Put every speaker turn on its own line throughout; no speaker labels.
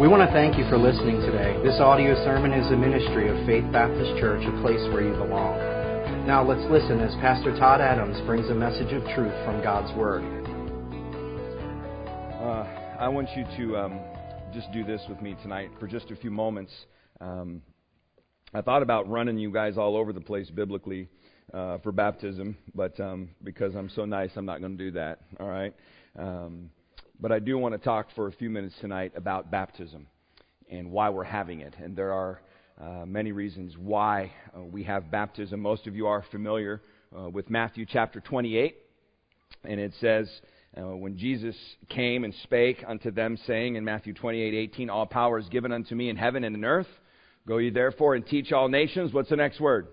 We want to thank you for listening today. This audio sermon is a ministry of Faith Baptist Church, a place where you belong. Now let's listen as Pastor Todd Adams brings a message of truth from God's Word.
I want you to just do this with me tonight for just a few moments. I thought about running you guys all over the place biblically for baptism, but because I'm so nice, I'm not going to do that, all right? But I do want to talk for a few minutes tonight about baptism and why we're having it. And there are many reasons why we have baptism. Most of you are familiar with Matthew chapter 28. And it says, when Jesus came and spake unto them, saying in Matthew 28:18, all power is given unto me in heaven and in earth. Go ye therefore and teach all nations. What's the next word?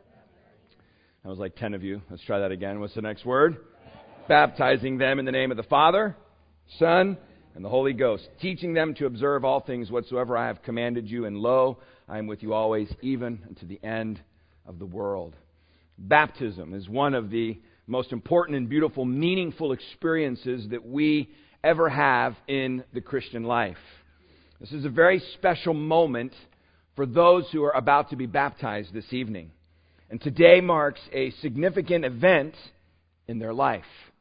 That was like 10 of you. Let's try that again. What's the next word? Baptizing them in the name of the Father, Son, and the Holy Ghost, teaching them to observe all things whatsoever I have commanded you, and lo, I am with you always, even unto the end of the world. Baptism is one of the most important and beautiful, meaningful experiences that we ever have in the Christian life. This is a very special moment for those who are about to be baptized this evening. And today marks a significant event in their life.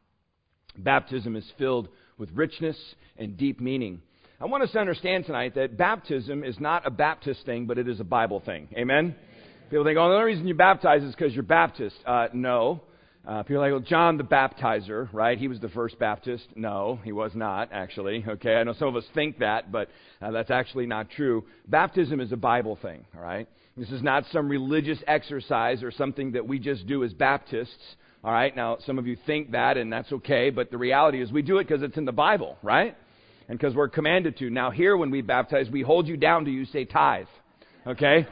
Baptism is filled with richness and deep meaning. I want us to understand tonight that baptism is not a Baptist thing, but it is a Bible thing. Amen? People think, oh, the only reason you baptize is because you're Baptist. No. People are like, well, John the Baptizer, right? He was the first Baptist. No, he was not, actually. Okay, I know some of us think that, but that's actually not true. Baptism is a Bible thing, all right? This is not some religious exercise or something that we just do as Baptists. All right, now some of you think that, and that's okay, but the reality is we do it because it's in the Bible, right? And because we're commanded to. Now here when we baptize, we hold you down to you say tithe, okay?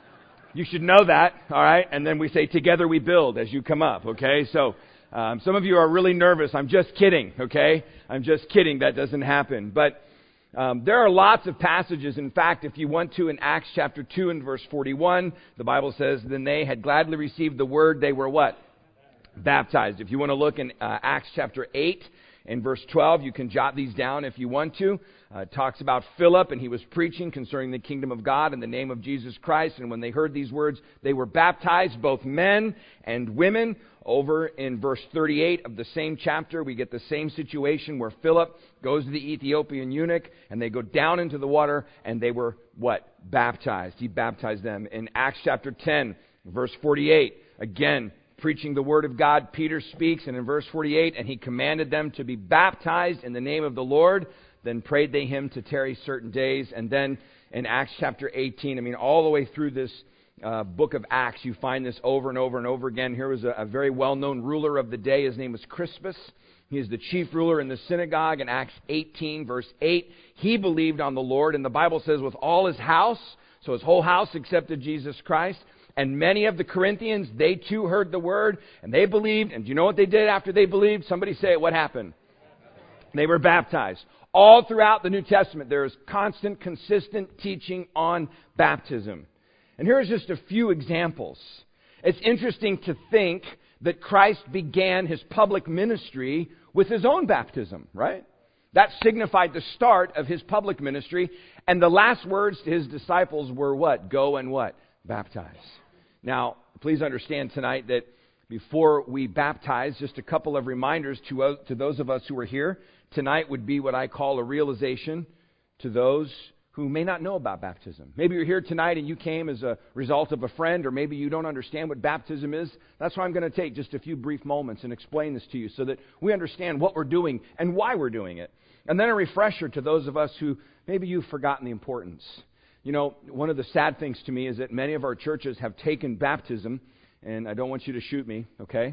You should know that, all right? And then we say together we build as you come up, okay? So some of you are really nervous. I'm just kidding, okay? I'm just kidding. That doesn't happen. But there are lots of passages. In fact, if you want to, in Acts chapter 2 and verse 41, the Bible says, then they had gladly received the word, they were what? Baptized. If you want to look in Acts chapter 8 and verse 12, you can jot these down if you want to. It talks about Philip, and he was preaching concerning the kingdom of God in the name of Jesus Christ. And when they heard these words, they were baptized, both men and women. Over in verse 38 of the same chapter, we get the same situation where Philip goes to the Ethiopian eunuch, and they go down into the water, and they were, what? Baptized. He baptized them. In Acts chapter 10, verse 48, again, preaching the word of God, Peter speaks, and in verse 48, and he commanded them to be baptized in the name of the Lord. Then prayed they him to tarry certain days. And then in Acts chapter 18, all the way through this book of Acts, you find this over and over and over again. Here was a very well-known ruler of the day. His name was Crispus. He is the chief ruler in the synagogue. In Acts 18, verse 8, he believed on the Lord. And the Bible says with all his house, so his whole house accepted Jesus Christ. And many of the Corinthians, they too heard the word, and they believed. And do you know what they did after they believed? Somebody say it. What happened? They were baptized. All throughout the New Testament, there is constant, consistent teaching on baptism. And here's just a few examples. It's interesting to think that Christ began his public ministry with his own baptism, right? That signified the start of his public ministry. And the last words to his disciples were what? Go and what? Baptize. Now, please understand tonight that before we baptize, just a couple of reminders to those of us who are here. Tonight would be what I call a realization to those who may not know about baptism. Maybe you're here tonight and you came as a result of a friend, or maybe you don't understand what baptism is. That's why I'm going to take just a few brief moments and explain this to you so that we understand what we're doing and why we're doing it. And then a refresher to those of us who maybe you've forgotten the importance. You know, one of the sad things to me is that many of our churches have taken baptism, and I don't want you to shoot me, okay?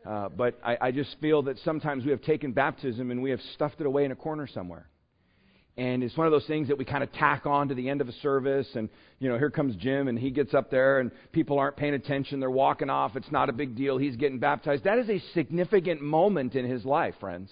But I just feel that sometimes we have taken baptism and we have stuffed it away in a corner somewhere. And it's one of those things that we kind of tack on to the end of a service, and, you know, here comes Jim, and he gets up there, and people aren't paying attention, they're walking off, it's not a big deal, he's getting baptized. That is a significant moment in his life, friends.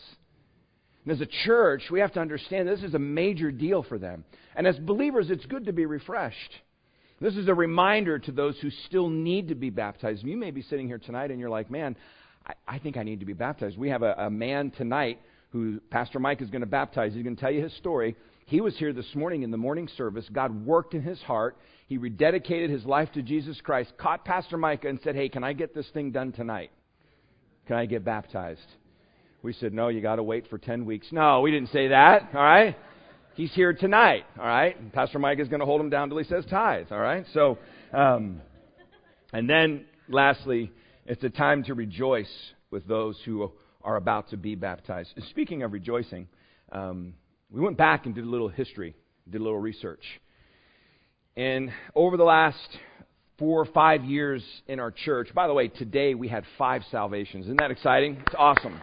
And as a church, we have to understand this is a major deal for them. And as believers, it's good to be refreshed. This is a reminder to those who still need to be baptized. You may be sitting here tonight and you're like, man, I think I need to be baptized. We have a man tonight who Pastor Mike is going to baptize. He's going to tell you his story. He was here this morning in the morning service. God worked in his heart. He rededicated his life to Jesus Christ, caught Pastor Micah and said, hey, can I get this thing done tonight? Can I get baptized? We said, no, you got to wait for 10 weeks. No, we didn't say that, all right? He's here tonight, all right? And Pastor Micah is going to hold him down till he says tithe, all right? So, and then lastly, it's a time to rejoice with those who are about to be baptized. Speaking of rejoicing, we went back and did a little history, did a little research. And over the last 4 or 5 years in our church, by the way, today we had 5 salvations. Isn't that exciting? It's awesome.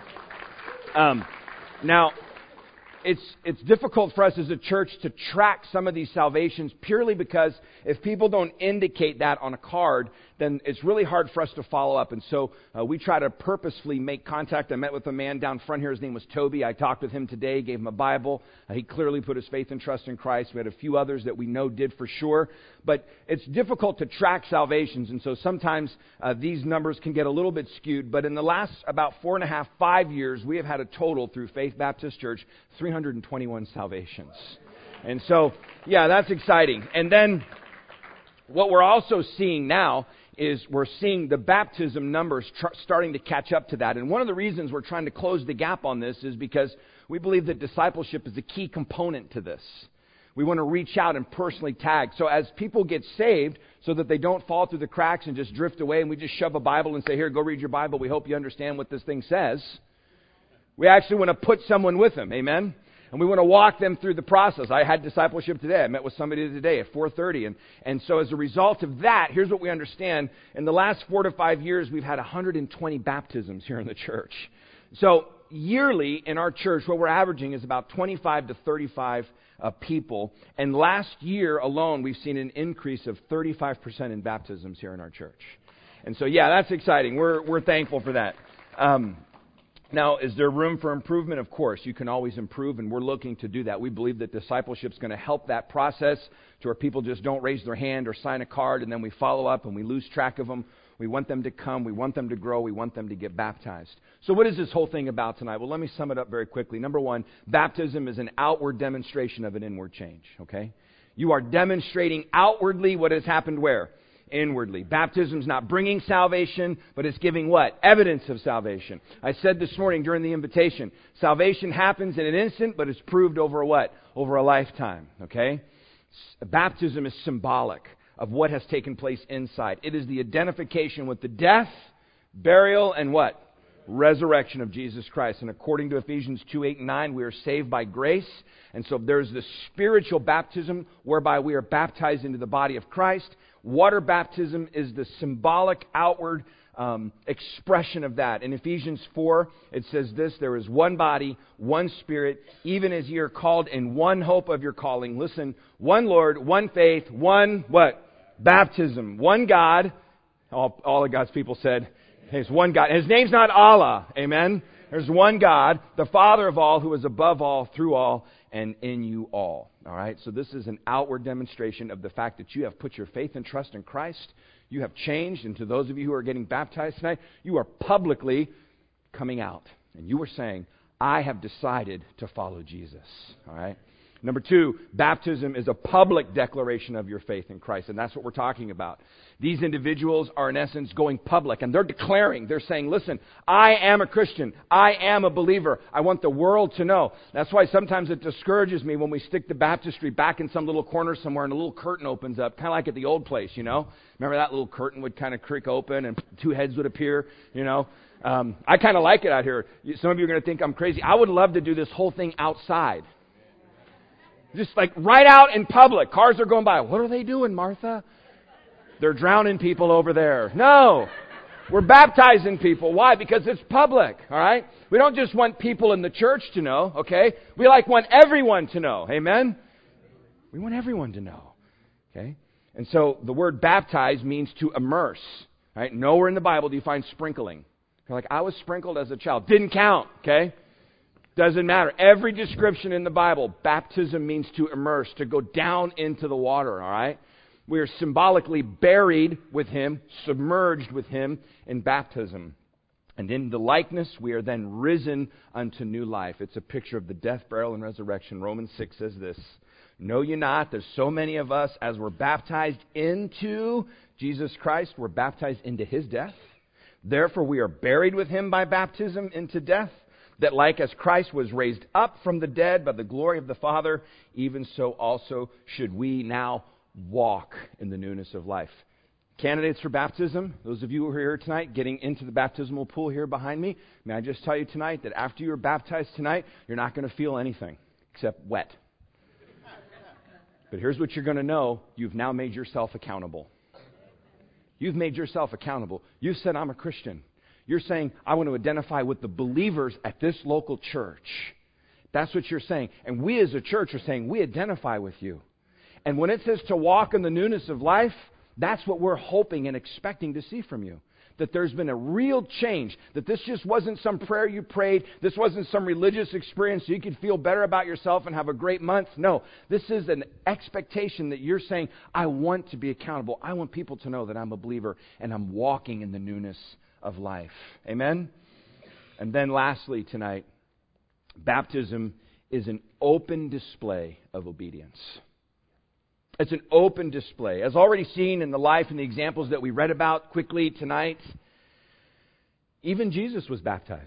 Now, it's difficult for us as a church to track some of these salvations purely because if people don't indicate that on a card, then it's really hard for us to follow up. And so we try to purposefully make contact. I met with a man down front here. His name was Toby. I talked with him today, gave him a Bible. He clearly put his faith and trust in Christ. We had a few others that we know did for sure. But it's difficult to track salvations. And so sometimes these numbers can get a little bit skewed. But in the last about 4.5, 5 years, we have had a total through Faith Baptist Church, 321 salvations. And so, yeah, that's exciting. And then what we're also seeing now is we're seeing the baptism numbers starting to catch up to that. And one of the reasons we're trying to close the gap on this is because we believe that discipleship is a key component to this. We want to reach out and personally tag. So as people get saved, so that they don't fall through the cracks and just drift away and we just shove a Bible and say, here, go read your Bible. We hope you understand what this thing says. We actually want to put someone with them. Amen? And we want to walk them through the process. I had discipleship today. I met with somebody today at 4:30. And so as a result of that, here's what we understand. In the last 4 to 5 years, we've had 120 baptisms here in the church. So yearly in our church, what we're averaging is about 25 to 35 people. And last year alone, we've seen an increase of 35% in baptisms here in our church. And so, yeah, that's exciting. We're thankful for that. Now, is there room for improvement? Of course, you can always improve, and we're looking to do that. We believe that discipleship is going to help that process to where people just don't raise their hand or sign a card, and then we follow up and we lose track of them. We want them to come. We want them to grow. We want them to get baptized. So what is this whole thing about tonight? Well, let me sum it up very quickly. Number one, baptism is an outward demonstration of an inward change, okay? You are demonstrating outwardly what has happened where? Inwardly. Baptism's not bringing salvation, but it's giving what? Evidence of salvation. I said this morning during the invitation, salvation happens in an instant, but it's proved over a what? Over a lifetime, okay? Baptism is symbolic of what has taken place inside. It is the identification with the death, burial, and what? Resurrection of Jesus Christ. And according to Ephesians 2:8 and 9, we are saved by grace. And so there's this spiritual baptism whereby we are baptized into the body of Christ. Water baptism is the symbolic outward expression of that. In Ephesians 4, it says this, there is one body, one Spirit, even as ye are called in one hope of your calling. Listen, one Lord, one faith, one what? Baptism. One God. All of God's people said, there's one God. His name's not Allah. Amen? There's one God, the Father of all, who is above all, through all, and in you all. All right? So this is an outward demonstration of the fact that you have put your faith and trust in Christ. You have changed. And to those of you who are getting baptized tonight, you are publicly coming out. And you are saying, I have decided to follow Jesus. All right? Number two, baptism is a public declaration of your faith in Christ. And that's what we're talking about. These individuals are in essence going public. And they're declaring, they're saying, listen, I am a Christian. I am a believer. I want the world to know. That's why sometimes it discourages me when we stick the baptistry back in some little corner somewhere and a little curtain opens up. Kind of like at the old place, you know. Remember that little curtain would kind of creak open and 2 heads would appear, you know. I kind of like it out here. Some of you are going to think I'm crazy. I would love to do this whole thing outside. Just like right out in public. Cars are going by. What are they doing, Martha? They're drowning people over there. No. We're baptizing people. Why? Because it's public. All right? We don't just want people in the church to know. Okay? We want everyone to know. Amen? We want everyone to know. Okay? And so the word baptize means to immerse. All right? Nowhere in the Bible do you find sprinkling. You're like, I was sprinkled as a child. Didn't count. Okay? Doesn't matter. Every description in the Bible, baptism means to immerse, to go down into the water, all right? We are symbolically buried with Him, submerged with Him in baptism. And in the likeness, we are then risen unto new life. It's a picture of the death, burial, and resurrection. Romans 6 says this, know ye not, there's so many of us, as we're baptized into Jesus Christ, we're baptized into His death. Therefore, we are buried with Him by baptism into death, that like as Christ was raised up from the dead by the glory of the Father, even so also should we now walk in the newness of life. Candidates for baptism, those of you who are here tonight, getting into the baptismal pool here behind me, may I just tell you tonight that after you're baptized tonight, you're not going to feel anything except wet. But here's what you're going to know. You've now made yourself accountable. You've made yourself accountable. You said, I'm a Christian. You're saying, I want to identify with the believers at this local church. That's what you're saying. And we as a church are saying, we identify with you. And when it says to walk in the newness of life, that's what we're hoping and expecting to see from you. That there's been a real change. That this just wasn't some prayer you prayed. This wasn't some religious experience so you could feel better about yourself and have a great month. No, this is an expectation that you're saying, I want to be accountable. I want people to know that I'm a believer and I'm walking in the newness of life. Amen? And then lastly tonight, baptism is an open display of obedience. It's an open display. As already seen in the life and the examples that we read about quickly tonight, even Jesus was baptized.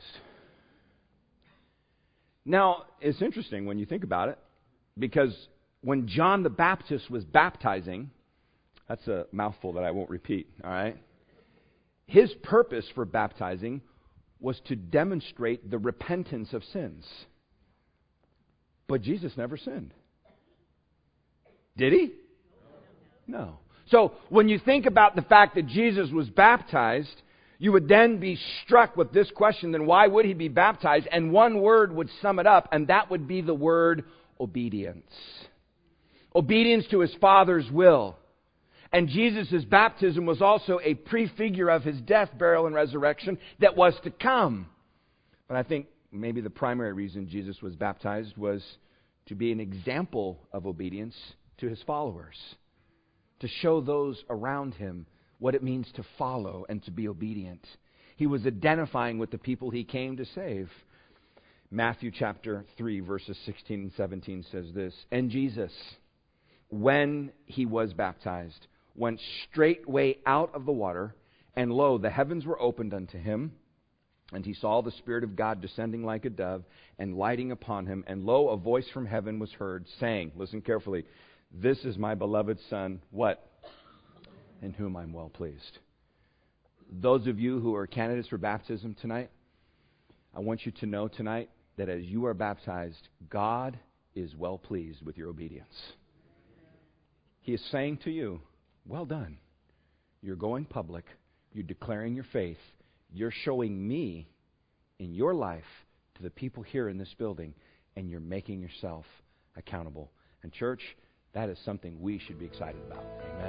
Now, it's interesting when you think about it, because when John the Baptist was baptizing, that's a mouthful that I won't repeat, all right? His purpose for baptizing was to demonstrate the repentance of sins. But Jesus never sinned. Did He? No. So when you think about the fact that Jesus was baptized, you would then be struck with this question, then why would He be baptized? And one word would sum it up, and that would be the word obedience. Obedience to His Father's will. And Jesus' baptism was also a prefigure of His death, burial, and resurrection that was to come. But I think maybe the primary reason Jesus was baptized was to be an example of obedience to His followers, to show those around Him what it means to follow and to be obedient. He was identifying with the people He came to save. Matthew chapter 3, verses 16 and 17 says this, and Jesus, when He was baptized, went straightway out of the water, and lo, the heavens were opened unto Him, and He saw the Spirit of God descending like a dove and lighting upon Him. And lo, a voice from heaven was heard, saying, listen carefully, this is my beloved Son, what? In whom I'm well pleased. Those of you who are candidates for baptism tonight, I want you to know tonight that as you are baptized, God is well pleased with your obedience. He is saying to you, well done. You're going public. You're declaring your faith. You're showing me in your life to the people here in this building, and you're making yourself accountable. And church, that is something we should be excited about. Amen.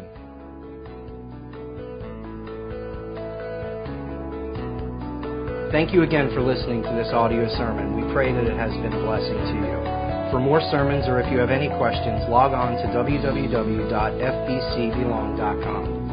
Thank you again for listening to this audio sermon. We pray that it has been a blessing to you. For more sermons, or if you have any questions, log on to www.fbcbelong.com.